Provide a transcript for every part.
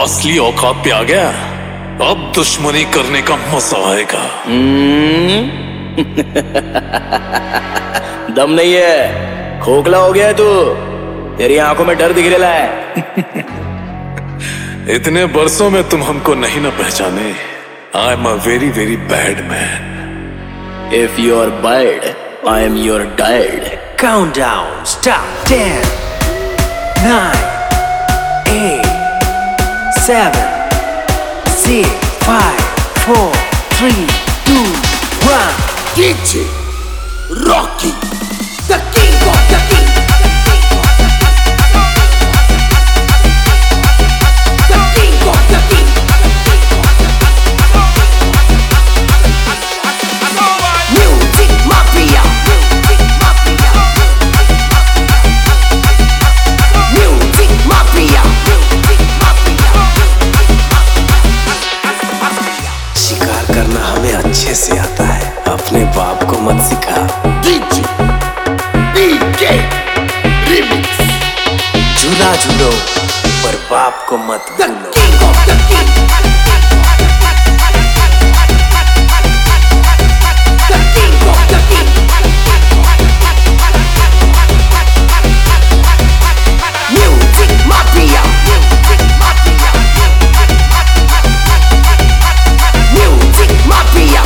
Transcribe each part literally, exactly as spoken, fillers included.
असली औकात पे आ गया, अब दुश्मनी करने का मजा आएगा। दम नहीं है, खोखला हो गया है तू। तेरी आंखों में डर दिख रहा है। इतने बरसों में तुम हमको नहीं ना पहचाने। I am a very very bad man. If you're bad, I am your dad. Countdown, start. Ten, nine, eight, seven, six, five, four, three, two, one. D J Rocky, the king of the king. The king of the king. Music Mafia. Music Mafia. शिकार करना हमें अच्छे से आता है, अपने बाप को मत सिखा। D J D K Remix. झूला झूलो पर बाप को मत The भूलो। king of the king. The king of the king. Music Mafia. Music Mafia.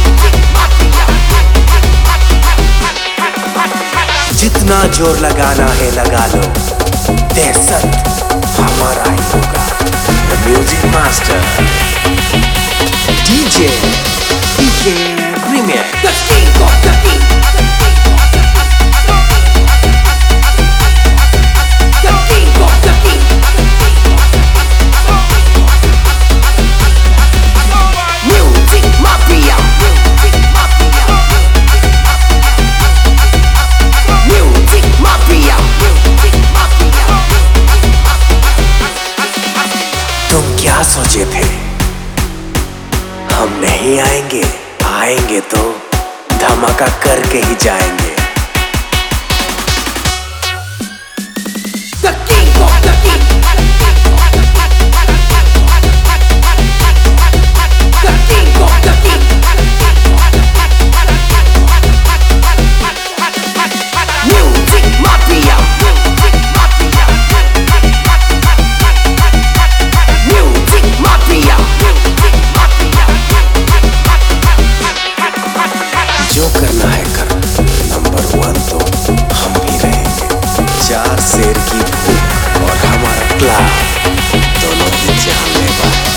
जितना जोर लगाना है लगा लो, दहशत हमारा ही होगा। The Music Master D J D K Remix. The king of the king. The king of the king. Music Mafia. Music Mafia. तुम क्या सोचे थे हम नहीं आएंगे? आएंगे तो धमाका करके ही जाएंगे। The king of the king. The king of the king. Music Mafia. Music Mafia. जो करना है कर, नंबर वन तो हम ही रहेंगे। चार शेर की भूख और हमारा क्लाब दोनों ही जानलेवा है।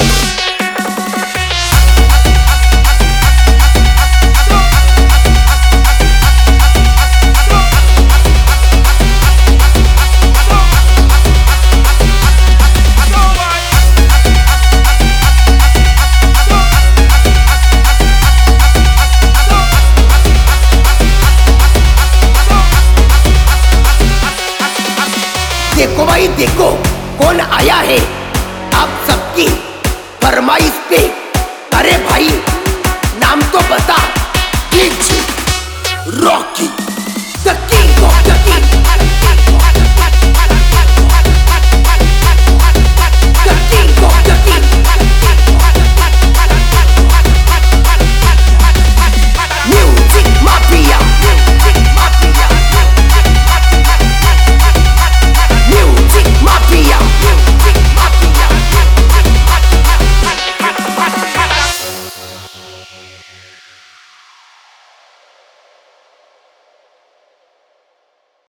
देखो भाई देखो कौन आया है आप सबकी फरमाइश पे। अरे भाई नाम तो बता। D J Rocky, the king of the king.